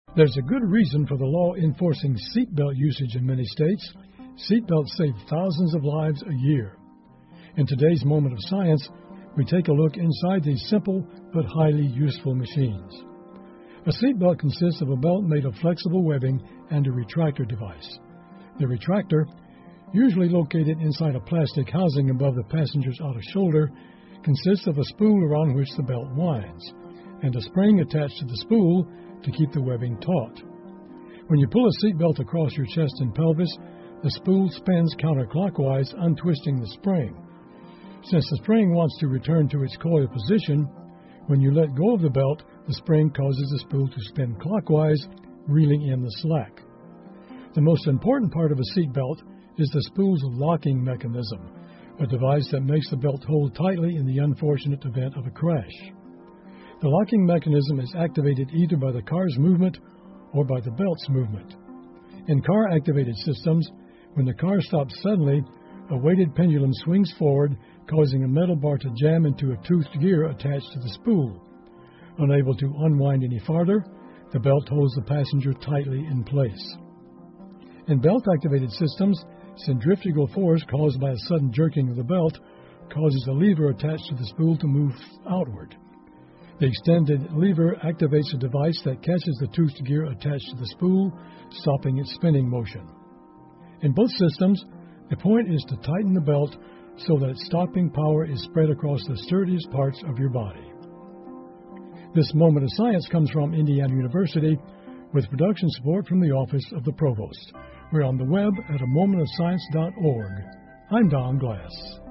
There's a good reason for the law enforcing seatbelt usage in many states. Seatbelts save thousands of lives a year. In today's moment of science, we take a look inside these simple but highly useful machines. A seatbelt consists of a belt made of flexible webbing and a retractor device. The retractor, usually located inside a plastic housing above the passenger's outer shoulder, consists of a spool around which the belt winds, and a spring attached to the spool to keep the webbing taut. When you pull a seatbelt across your chest and pelvis, the spool spins counterclockwise, untwisting the spring. Since the spring wants to return to its coil position, when you let go of the belt, the spring causes the spool to spin clockwise, reeling in the slack. The most important part of a seatbelt is the spool's locking mechanism, a device that makes the belt hold tightly in the unfortunate event of a crash. The locking mechanism is activated either by the car's movement or by the belt's movement. In car-activated systems, when the car stops suddenly, a weighted pendulum swings forward, causing a metal bar to jam into a toothed gear attached to the spool. Unable to unwind any farther, the belt holds the passenger tightly in place. In belt-activated systems, centrifugal force caused by a sudden jerking of the belt causes a lever attached to the spool to move outward. The extended lever activates a device that catches the toothed gear attached to the spool, stopping its spinning motion. In both systems, the point is to tighten the belt so that its stopping power is spread across the sturdiest parts of your body. This moment of science comes from Indiana University with production support from the Office of the Provost. We're on the web at amomentofscience.org. I'm Don Glass.